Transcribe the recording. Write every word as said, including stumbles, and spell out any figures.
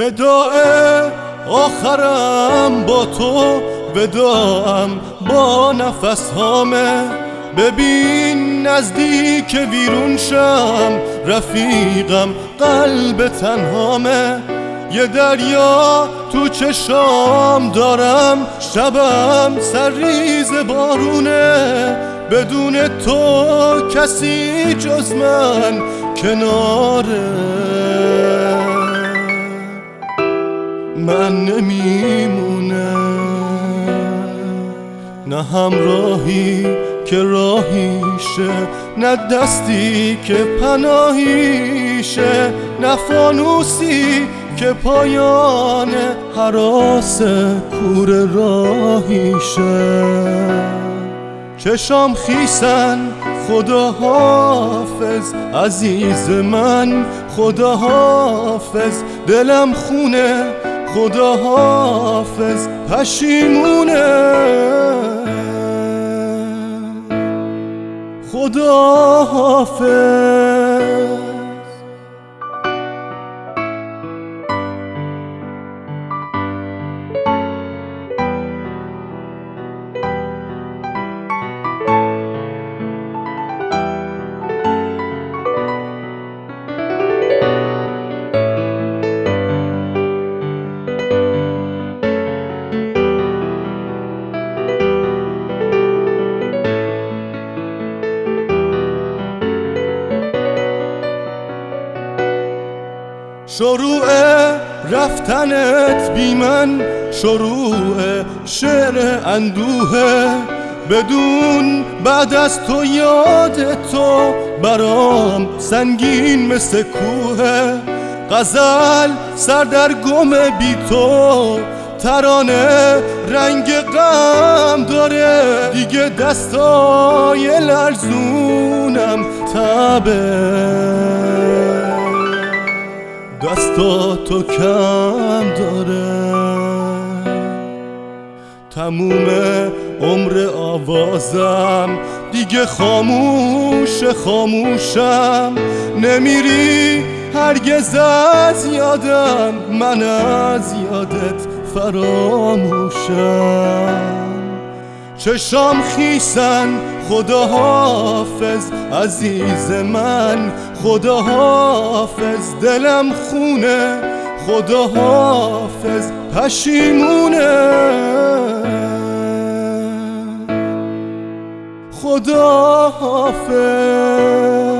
وداع آخرم با تو، وداعم با نفس هامه. ببین نزدیک ویرون شم، رفیقم قلب تنهامه. یه دریا تو چشام دارم، شبم سرریز بارونه. بدون تو کسی جز من کناره من نمیمونه. نه همراهی که راهیشه، نه دستی که پناهیشه، نه فانوسی که پایان هراس کور راهیشه. چشام خیسن خدا حافظ عزیز من، خدا حافظ دلم خونه، خدا حافظ پشیمونه، خدا حافظ. شروع رفتنت بی من، شروع شعر اندوهه. بدون بعد از تو یاد تو برام سنگین مثل کوه. غزل سردرگم بی تو، ترانه رنگ غم داره. دیگه دستای لرزونم تبه، دستا تو کم داره. تموم عمر آوازم دیگه خاموش خاموشم. نمیری هرگز از یادم، من از یادت فراموشم. چشام خیسن خدا حافظ عزیز من، خدا حافظ دلم خونه، خدا حافظ پشیمونه، خدا حافظ.